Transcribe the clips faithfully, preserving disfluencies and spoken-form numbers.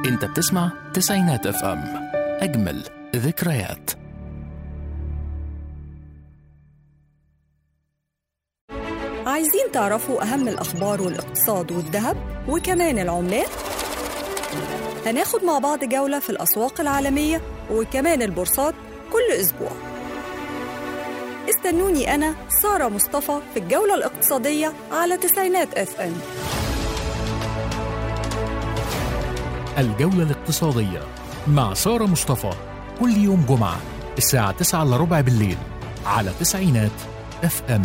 انت بتسمع تسعينات اف ام، اجمل ذكريات. عايزين تعرفوا أهم الأخبار والاقتصاد والذهب وكمان العملات؟ هناخد مع بعض جولة في الأسواق العالمية وكمان البورصات كل أسبوع. استنوني أنا سارة مصطفى في الجولة الاقتصادية على تسعينات اف ام. الجولة الاقتصادية مع سارة مصطفى كل يوم جمعة الساعة تسعة إلا ربع بالليل على تسعينات اف ام.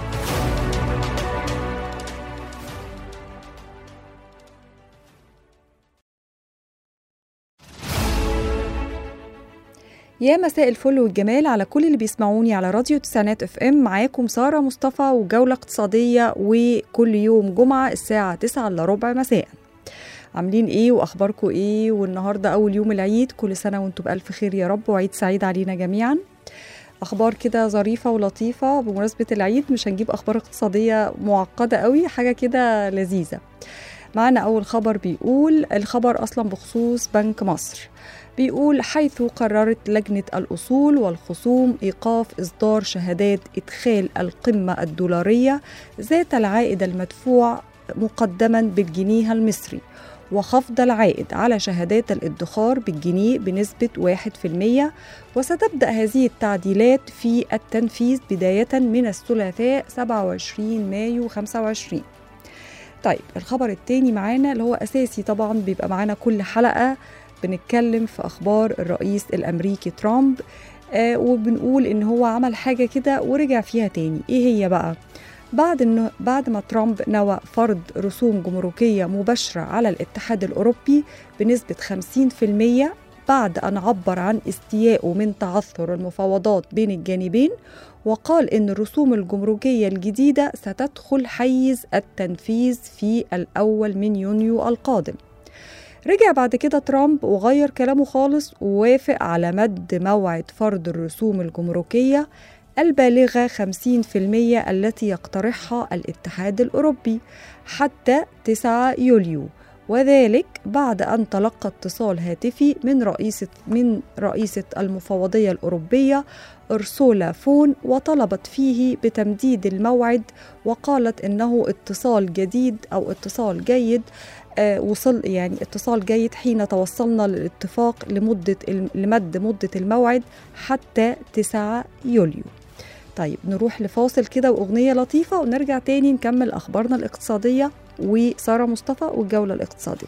يا مساء الفل والجمال على كل اللي بيسمعوني على راديو تسعينات اف ام. معاكم سارة مصطفى وجولة اقتصادية، وكل يوم جمعة الساعة تسعة إلا ربع مساء. عاملين ايه واخباركم ايه؟ والنهاردة اول يوم العيد، كل سنة وانتم بألف خير يا رب، وعيد سعيد علينا جميعا. اخبار كده ظريفة ولطيفة بمناسبة العيد، مش هنجيب اخبار اقتصادية معقدة قوي، حاجة كده لذيذة. معنا اول خبر بيقول، الخبر اصلا بخصوص بنك مصر، بيقول حيث قررت لجنة الأصول والخصوم إيقاف إصدار شهادات إدخال القمة الدولارية ذات العائد المدفوع مقدما بالجنيه المصري، وخفض العائد على شهادات الادخار بالجنيه بنسبة واحد بالمئة، وستبدأ هذه التعديلات في التنفيذ بداية من الثلاثاء سبعة وعشرين مايو خمسة وعشرين. طيب الخبر التاني معانا اللي هو أساسي طبعا بيبقى معانا كل حلقة، بنتكلم في أخبار الرئيس الأمريكي ترامب، آه وبنقول إن هو عمل حاجة كده ورجع فيها تاني. إيه هي بقى؟ بعد إنه بعد ما ترامب نوى فرض رسوم جمركية مباشرة على الاتحاد الأوروبي بنسبة خمسين بالمئة، بعد أن عبر عن استيائه من تعثر المفاوضات بين الجانبين، وقال إن الرسوم الجمركية الجديدة ستدخل حيز التنفيذ في الأول من يونيو القادم. رجع بعد كده ترامب وغير كلامه خالص، ووافق على مد موعد فرض الرسوم الجمركية البالغة خمسين بالمئة التي يقترحها الاتحاد الأوروبي حتى تسعة يوليو، وذلك بعد أن تلقى اتصال هاتفي من رئيسة من رئيسة المفوضية الأوروبية أرسولا فون، وطلبت فيه بتمديد الموعد، وقالت إنه اتصال جديد أو اتصال جيد آه وصل يعني اتصال جيد حين توصلنا للاتفاق لمدة لمد مدة الموعد حتى تسعة يوليو. طيب نروح لفاصل كده وأغنية لطيفة ونرجع تاني نكمل أخبارنا الاقتصادية وسارة مصطفى والجولة الاقتصادية.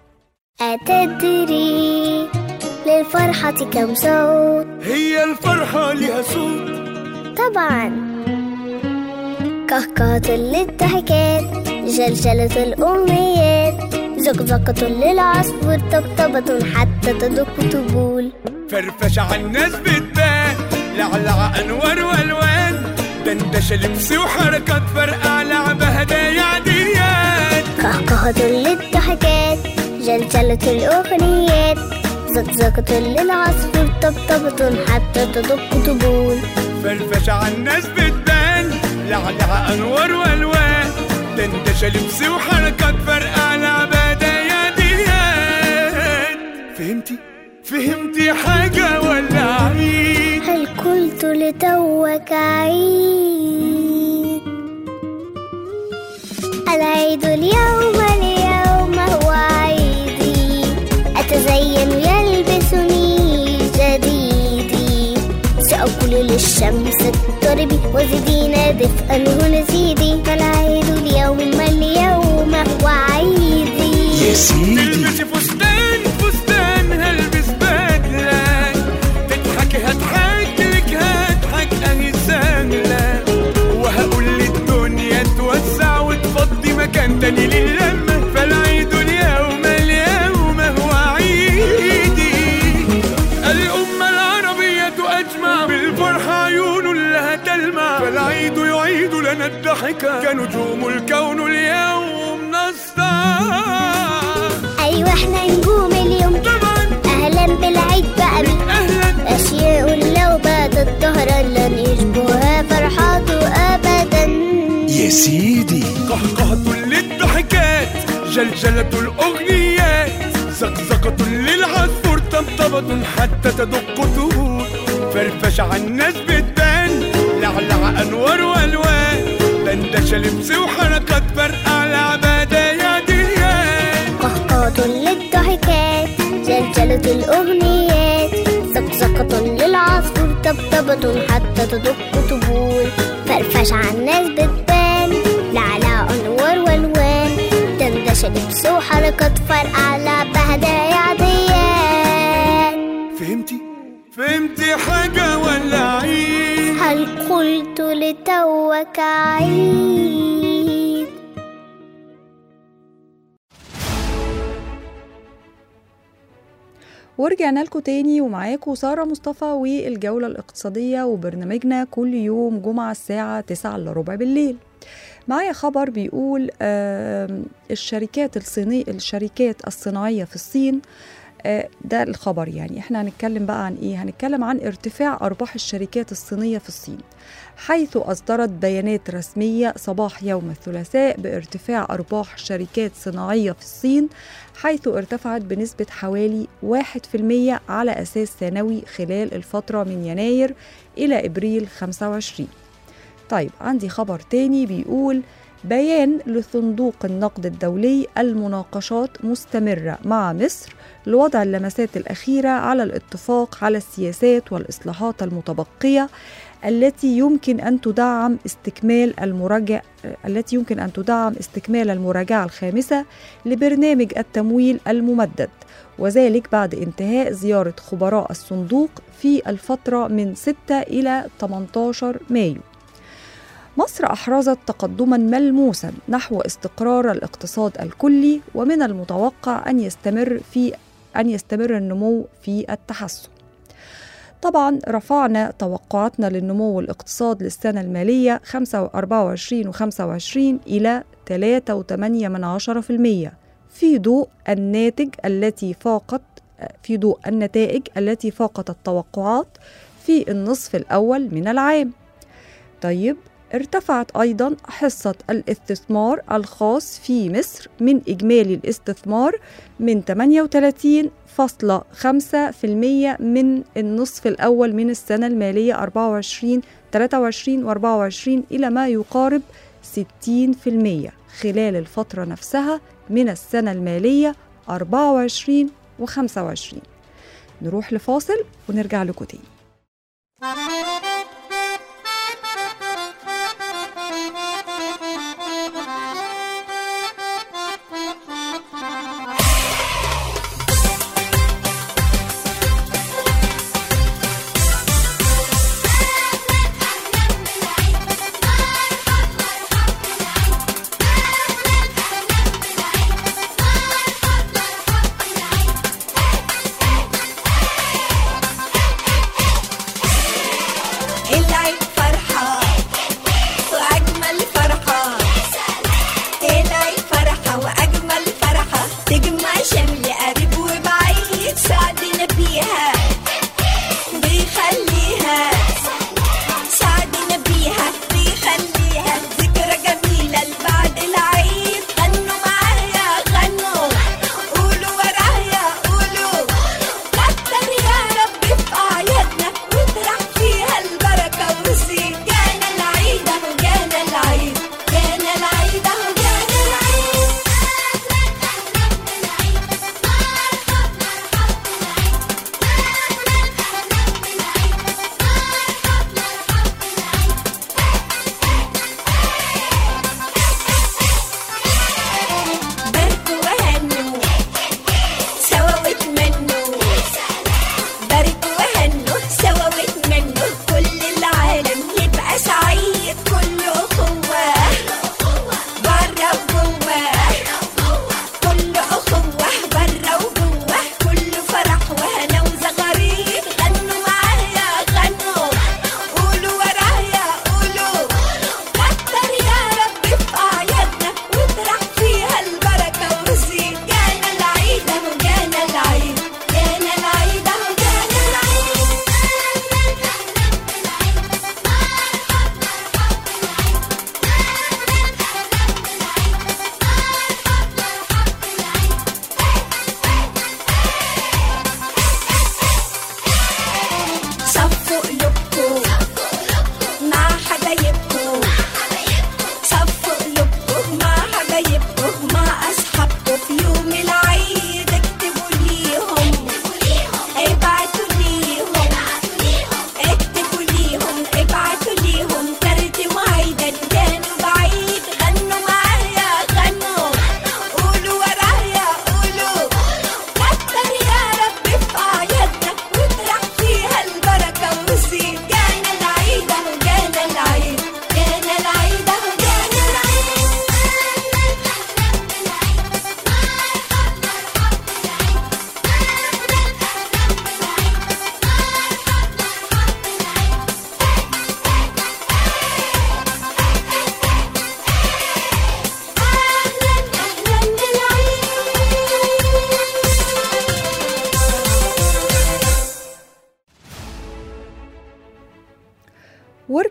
أتدري للفرحة كم صوت؟ هي الفرحة لها صوت طبعا. كهكهة للضحكات، جلجلة الأمنيات، زقزقة للعصفور، طبطبة حتى تدق تبول، فرفشة عالناس بتبان، لعلع أنوار والوان، دندشة لبس وحركات فرقع، لعبة هدايا عديات. كهكهة للضحكات، جلجلة الأغنيات، زقزقة للعصفور، طبطبة حتى تدق تبول، فرفشة عالناس بتبان، لعلع أنوار والوان، دندشة لبس وحركات فرقع، لعبة هدايا عديات. فهمتي؟ فهمتي حاجة ولا عيد؟ هل قلت لتوك عيد؟ العيد اليوم اليوم هو عيدي، أتزين يلبسني جديدي، سأقول للشمس اضطربي وزدينا دفئا هنا زيدي، فالعيد اليوم اليوم هو عيدي. يا سيدي تلبسي فستان فستان هلبس بدلة، تضحكي هضحك لك هضحك اهي سهلة، وهقول للدنيا توسع وتفضي مكان تاني للمة، فالعيد اليوم اليوم هو عيدي. الأمة العربية أجمع بالفرحة عيون لها تلمع، فالعيد يعيد لنا الضحكة كنجوم الكون اليوم نسطع. أيوة احنا نجوم اليوم طبعا، أهلا بالعيد بقى بي أهلا، أشياء لو باتت ظهرا لن يشبهها فرحاته أبدا. يا سيدي قهقهة للضحكات، جلجلة الأغنيات، زقزقة للعصفور طبطبة حتى تدق طهور فرفش عالناس بتبان لعلع أنوار والوان دندشة لبس وحركات فرقع العبادة يا ديان قهقهة للضحكات زلزلة الأغنيات زقزقة للعصفور طبطبة حتى تدق طبول فرفش عالناس بتبان لعلع أنوار والوان دندشة لبس وحركات فرقع العبادة يا ديان. فهمتي؟ فهمتي حاجة ولا عيد؟ هل قلت لتوك عيد؟ ورجعنا لكم تاني ومعاكم سارة مصطفى والجولة الاقتصادية وبرنامجنا كل يوم جمعة الساعة تسعة إلا ربع بالليل. معايا خبر بيقول آه الشركات الصينية الشركات الصناعية في الصين، آه ده الخبر. يعني احنا هنتكلم بقى عن ايه؟ هنتكلم عن ارتفاع أرباح الشركات الصينية في الصين، حيث أصدرت بيانات رسمية صباح يوم الثلاثاء بارتفاع أرباح شركات صناعية في الصين، حيث ارتفعت بنسبة حوالي واحد بالمئة على أساس سنوي خلال الفترة من يناير إلى إبريل خمسة وعشرين. طيب عندي خبر تاني بيقول بيان لصندوق النقد الدولي: المناقشات مستمرة مع مصر لوضع اللمسات الأخيرة على الاتفاق على السياسات والإصلاحات المتبقية التي يمكن أن تدعم استكمال المراجعة التي يمكن أن تدعم استكمال المراجعة الخامسة لبرنامج التمويل الممدد، وذلك بعد انتهاء زيارة خبراء الصندوق في الفترة من ستة إلى ثمانية عشر مايو. مصر أحرزت تقدماً ملموساً نحو استقرار الاقتصاد الكلي، ومن المتوقع أن يستمر في أن يستمر النمو في التحسن. طبعاً رفعنا توقعاتنا للنمو الاقتصاد للسنة المالية أربعة وعشرين وخمسة وعشرين إلى ثلاثة فاصلة ثمانية بالمئة في ضوء الناتج التي فاقت في ضوء النتائج التي فاقت التوقعات في النصف الأول من العام. طيب ارتفعت أيضاً حصة الاستثمار الخاص في مصر من إجمالي الاستثمار من ثمانية وثلاثين فاصلة خمسة بالمئة من النصف الأول من السنة المالية أربعة وعشرين ثلاثة وعشرين وأربعة وعشرين إلى ما يقارب ستين بالمئة خلال الفترة نفسها من السنة المالية أربعة وعشرين وخمسة وعشرين. نروح لفاصل ونرجع لكم تاني.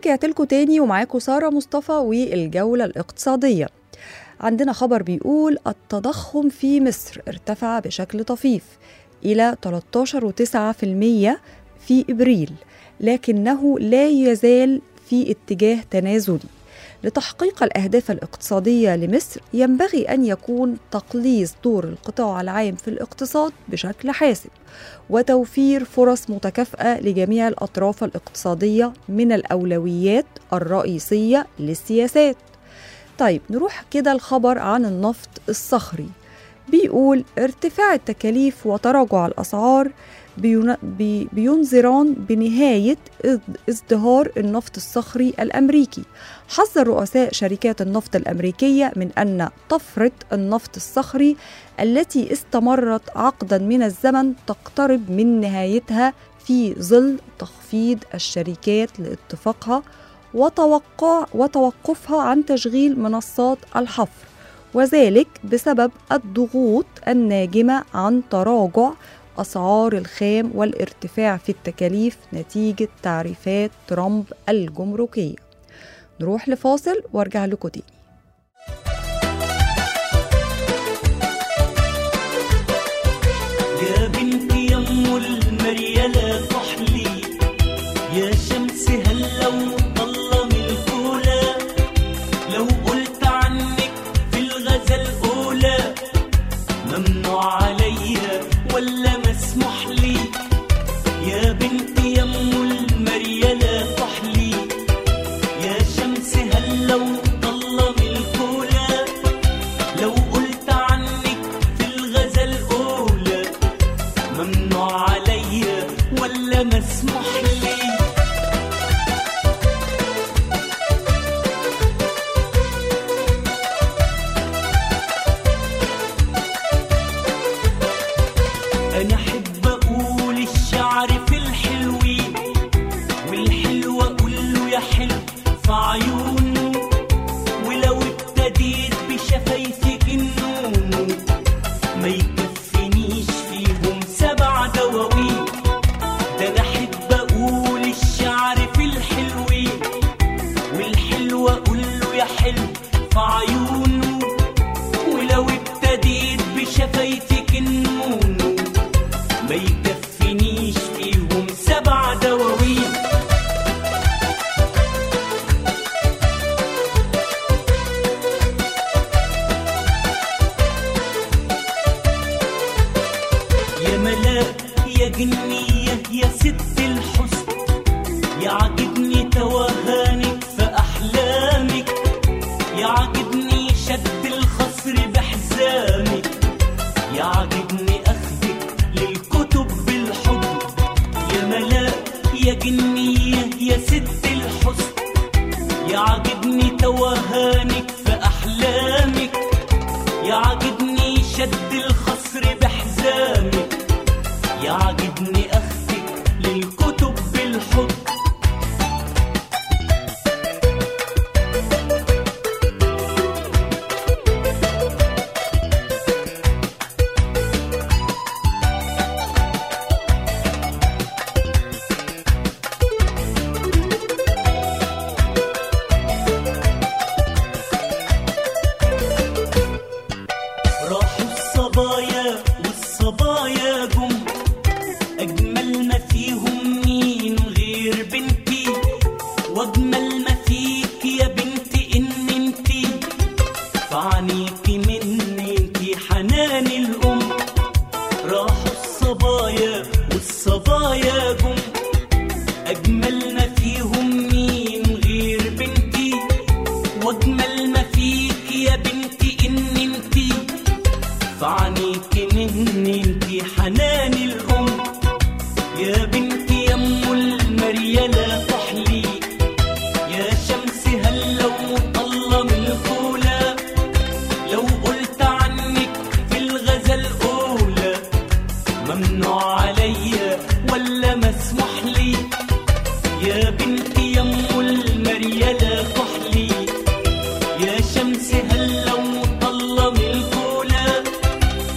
ورجعت لكم تاني ومعاكم سارة مصطفى والجولة الاقتصادية. عندنا خبر بيقول التضخم في مصر ارتفع بشكل طفيف إلى ثلاثة عشر فاصلة تسعة بالمئة في إبريل، لكنه لا يزال في اتجاه تنازلي. لتحقيق الأهداف الاقتصادية لمصر ينبغي أن يكون تقليص دور القطاع العام في الاقتصاد بشكل حاسم، وتوفير فرص متكافئة لجميع الأطراف الاقتصادية من الأولويات الرئيسية للسياسات. طيب نروح كده الخبر عن النفط الصخري. بيقول ارتفاع التكاليف وتراجع الأسعار بينذران بنهاية ازدهار النفط الصخري الأمريكي. حذر رؤساء شركات النفط الأمريكية من أن طفرة النفط الصخري التي استمرت عقدا من الزمن تقترب من نهايتها في ظل تخفيض الشركات لاتفاقها وتوقع وتوقفها عن تشغيل منصات الحفر، وذلك بسبب الضغوط الناجمة عن تراجع أسعار الخام والارتفاع في التكاليف نتيجة تعريفات ترامب الجمركية. نروح لفاصل وارجع لكم تاني. يا بنتي يا ام المريالة كحلي، يا شمس هلا وطلة من الكولا، لو قلت عنك في الغزل أولى ممنوع عليا ولا مسموح لي. يا بنتي يا ام المريالة كحلي، يا شمس هلا وطلة من الكولا، لو قلت عنك في الغزل أولى ممنوع عليا ولا مسموح لي. أنا أحب أقول الشعر في الحلوين، والحلو أقول له يا حلو في عيونه، ولو ابتديت بشفايفك النوم ما يكفنيش فيهم سبع دواوين. ده أنا أحب أقول الشعر في الحلوين، والحلو أقول له يا حلو في عيونه، ولو ابتديت بشفايفك النوم ما يكفنيش فيهم سبع دواوين. يا ملاك يا جنية يا ست الحسن، يعجبني توهانك في أحلامك، يعجبني شد الخصر بحزامك، يعجبني أخذك للكتب بالحب. يا ملاك يا جنية يا ست الحسن، يعجبني توهانك في أحلامك، يعجبني شد الخصر بحزامك، يعجبني أخذك للكتب بالحب. راحوا الصبايا والصبايا جم، أجمل ما فيهم مين غير بنتي، وأجمل ما فيك يا بنتي إن انتي فعنيكي مني انتي حنان الأم. راحوا الصبايا والصبايا جم، أجمل ما فيهم مين غير بنتي، وأجمل ما فيك يا بنتي إن انتي فعنيكي مني انتي حنان الأم. يا بنتي يا ام المريالة كحلي، يا شمس هلا وطلة من الكولا، لو قلت عنك في الغزل أولى ممنوع عليا ولا مسموح لي. يا بنتي يا ام المريالة كحلي، يا شمس هلا وطلة من الكولا،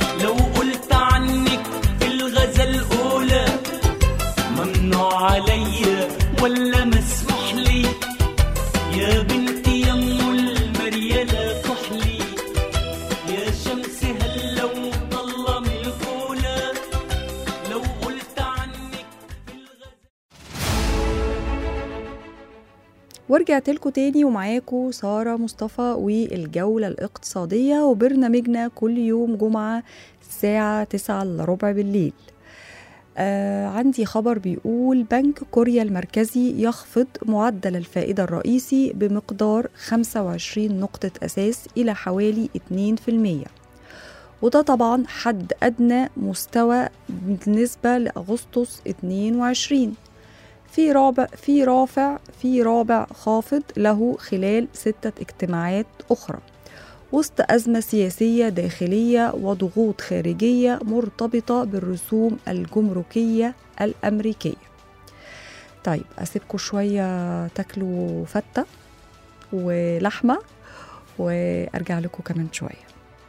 ورجعت لكم تاني ومعاكم سارة مصطفى والجولة الاقتصادية، وبرنامجنا كل يوم جمعة الساعة تسعة إلا ربع بالليل. آه عندي خبر بيقول بنك كوريا المركزي يخفض معدل الفائدة الرئيسي بمقدار خمسة وعشرين نقطة أساس إلى حوالي اتنين بالمية، وده طبعا حد أدنى مستوى بالنسبة لأغسطس اتنين وعشرين، في رابع في رافع في رابع خافض له خلال ستة اجتماعات أخرى وسط أزمة سياسية داخلية وضغوط خارجية مرتبطة بالرسوم الجمركية الأمريكية. طيب أسيبكم شوية تاكلوا فتة ولحمة وأرجع لكم كمان شوية.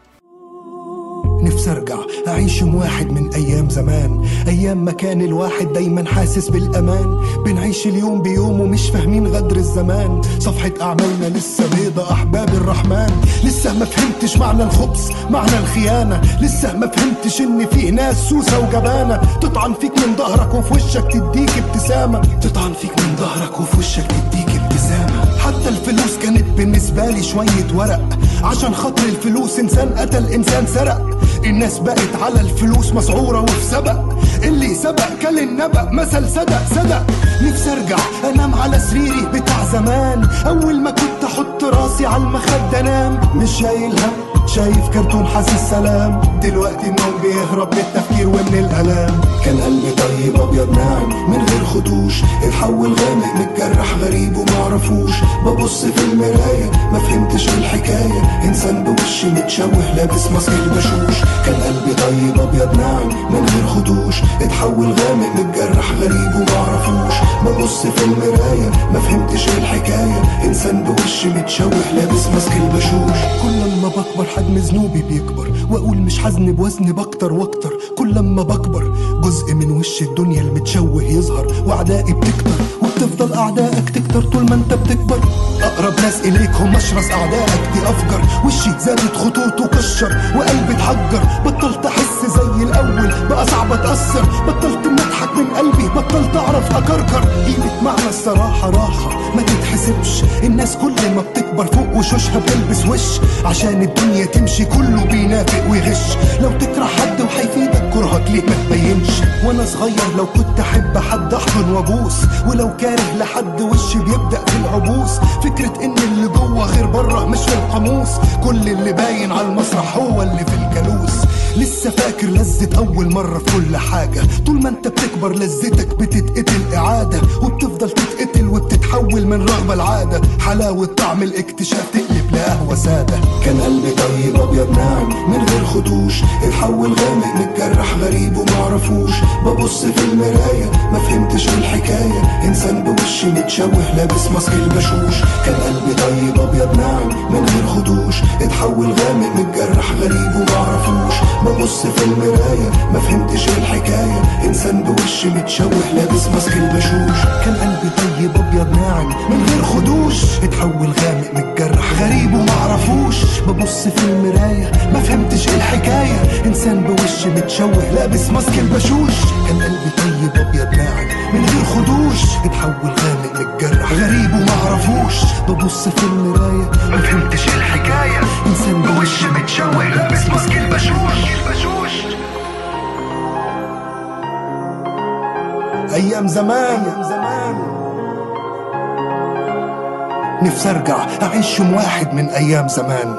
نفسي ارجع اعيش يوم واحد من ايام زمان، ايام ما كان الواحد دايما حاسس بالامان. بنعيش اليوم بيوم ومش فاهمين غدر الزمان، صفحة اعمالنا لسه بيضة احباب الرحمن. لسه ما فهمتش معنى الخبز معنى الخيانة، لسه ما فهمتش ان فيه ناس سوسة وجبانة تطعن فيك من ظهرك وفي وشك تديك ابتسامة، تطعن فيك من ظهرك وفي وشك تديك ابتسامة. حتى الفلوس كانت بالنسبة لي شوية ورق، عشان خاطر الفلوس انسان قتل انسان سرق. الناس بقت على الفلوس مسعورة وفي سبق، اللي سبق كل النبأ مثل صدق صدق. نفسي ارجع انام على سريري بتاع زمان، اول ما كنت احط راسي على المخدة انام مش شايل هم، شايف كرتون حاسس سلام. دلوقتي النوم بيهرب من التفكير ومن الالام. كان قلبي طيب ابيض ناعم من غير خدوش، اتحول غامق متجرح غريب ومعرفوش. ببص في المراية ما فهمتش الحكاية، انسان بوش متشوه لابس ماسك البشوش. كان قلبي طيب ابيض ناعم من غير خدوش، اتحول غامق متجرح غريب ومعرفوش. ببص في المراية ما فهمتش الحكاية، انسان بوش متشوه لابس ماسك البشوش. كل ما بكبر حجم ذنوبي بيكبر، واقول مش حزن بوزن بكتر واكتر. كل ما بكبر جزء من وش الدنيا المتشوه يظهر، واعدائي بتكتر وبتفضل اعدائك تكتر طول ما انت بتكبر. اقرب ناس اليك هم اشرس اعدائك دي افجر. وشي زادت خطوطه كشر وقلبي اتحجر، بطلت احس زي الاول بقى صعب اتاثر. بطلت نضحك من قلبي بطلت اعرف اكركر. قيمة معنى الصراحة راحة ما تتحسبش، الناس كل ما بتكبر فوق وشوشها بتلبس وش. عشان الدنيا تمشي كله بينافق ويغش، لو تكره حد وحيفيدك كرهك ليه ما تبينش. وانا صغير لو كنت احب حد احضن وابوس، ولو كاره لحد وشي بيبدأ في العبوس. فكرة ان اللي جوه غير بره مش في القاموس، كل اللي باين على المسرح هو اللي في الجلوس. لسه فاكر لذة اول مرة في كل حاجة، طول ما انت بتكبر لذتك بتتقتل اعادة، وبتفضل تتقتل وبتتحول من رغبة لعادة. حلاوة طعم الاكتشاف تقلب لقهوة سادة. كان قلبي طيب ابيض ناعم من غير خدوش، اتحول غامق متجرح غريب ومعرفوش. ببص في المراية ما فهمتش الحكاية، انسان بوشي متشوه لابس ماسك البشوش. كان قلبي طيب ابيض ناعم من غير خدوش، اتحول غامق متجرح غريب ومعرفوش. ببص في المراية ما فهمتش الحكاية، انسان بوشي متشوه لابس ماسك البشوش. كان قلبي طيب ابيض ناعم من غير خدوش، اتحول غامق متجرح غريب ومعرفوش. ببص في المراية ما فهمتش الحكاية، انسان بوشي متشوه لابس ماسك البشوش. كان قلبي طيب ابيض ناعم من غير خدوش، اتحول غامق متجرح غريب ومعرفوش. ببص في المراية ما فهمتش الحكاية، انسان بوشي متشوه لابس ماسك البشوش. ايام زمان ايام زمان نفسي ارجع اعيش يوم واحد من ايام زمان.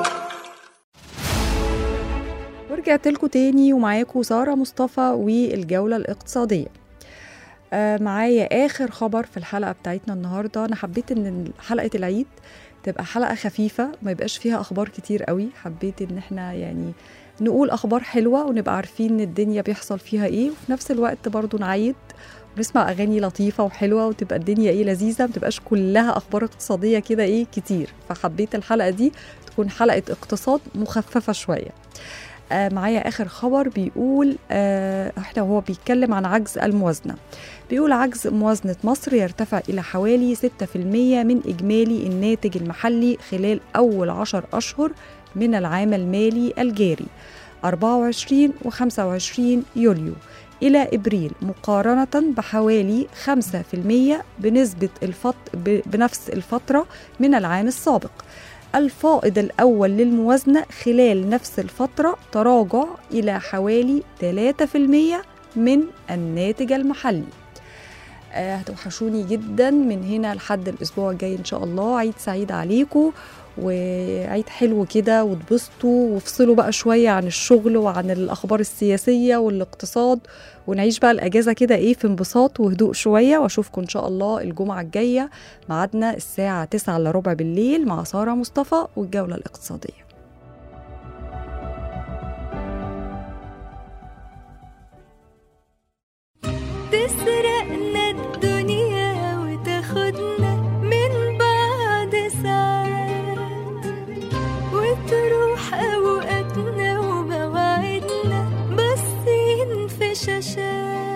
ورجعت لكم تاني ومعاكم سارة مصطفى والجولة الاقتصادية. آه معايا آخر خبر في الحلقة بتاعتنا النهاردة. أنا حبيت إن حلقة العيد تبقى حلقة خفيفة ما يبقاش فيها أخبار كتير قوي. حبيت إن احنا يعني نقول أخبار حلوة ونبقى عارفين إن الدنيا بيحصل فيها إيه، وفي نفس الوقت برضو نعيد ونسمع أغاني لطيفة وحلوة وتبقى الدنيا إيه لذيذة، ما تبقاش كلها أخبار اقتصادية كده إيه كتير. فحبيت الحلقة دي تكون حلقة اقتصاد مخففة شوية. آه معايا آخر خبر بيقول آه احنا هو بيتكلم عن عجز الموازنة. بيقول عجز موازنة مصر يرتفع إلى حوالي ستة بالمية من إجمالي الناتج المحلي خلال أول عشر أشهر من العام المالي الجاري أربعة وعشرين وخمسة وعشرين يوليو، إلى إبريل مقارنة بحوالي خمسة في المية بنسبة الفط... بنفس الفترة من العام السابق. الفائض الأول للموازنة خلال نفس الفترة تراجع إلى حوالي ثلاثة في المية من الناتج المحلي. آه هتوحشوني جدا من هنا لحد الأسبوع الجاي إن شاء الله. عيد سعيد عليكم وعيد حلو كده، وتبسطوا وافصلوا بقى شوية عن الشغل وعن الأخبار السياسية والاقتصاد، ونعيش بقى الأجازة كده إيه في انبساط وهدوء شوية. وأشوفكم إن شاء الله الجمعة الجاية، ميعادنا الساعة تسعة إلا ربع بالليل مع سارة مصطفى والجولة الاقتصادية. تسرقنا الدنيا وتاخدنا من بعد ساعات، وتروح أوقاتنا ومواعيدنا باصين في شاشات،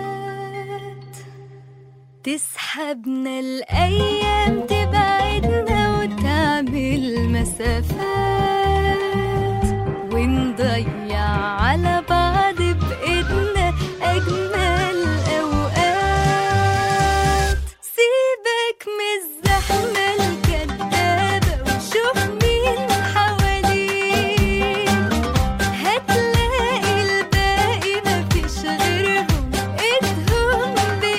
تسحبنا الأيام تبعدنا وتعمل مسافات، ونضيع على بعض بإيدنا أجمل أوقات. سيبك من الزحمة الكدابة وشوف مين حواليك، هتلاقي الباقي مفيش غيرهم إيدهم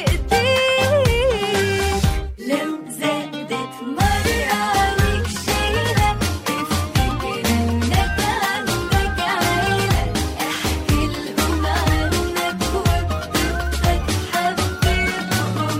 بإيديك. لو زادت مرة عليك شيلة افتكر إنك عندك عيلة، احكي لهم عنك وبتبقى تحببهم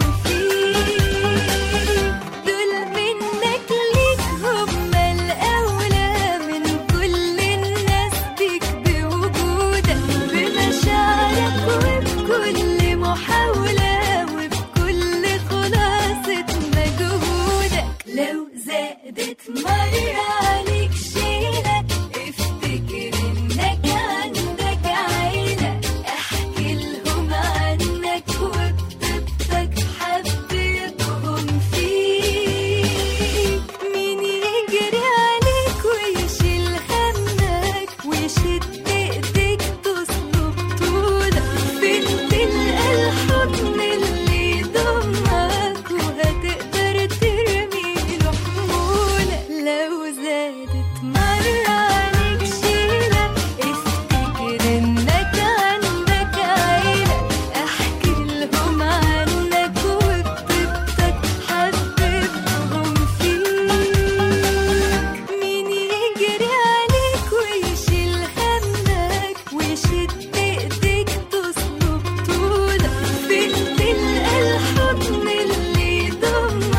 فيك. دول منك ليك هما الأولى من كل الناس بيك، بوجودك بمشاعرك وبكل محاولة وبكل خلاصة مجهودك. لو زادت مرة عليك شيلة افتكر إنك عندك عيلة، احكي لهم عنك وبطيبتك حببهم فيك. مين يجري عليك ويشيل همك ويشد ايديك تصلب طولك، فين تلقى الحضن اللي يضمك وهتقدر ترمي له حمولك. لو زادت مرة عليك شيلة افتكر إنك عندك عيلة، احكي لهم عنك وبطيبتك حببهم فيك. مين يجري عليك ويشيل همك ويشد ايديك تصلب طولك، فين تلقى الحضن اللي يضمك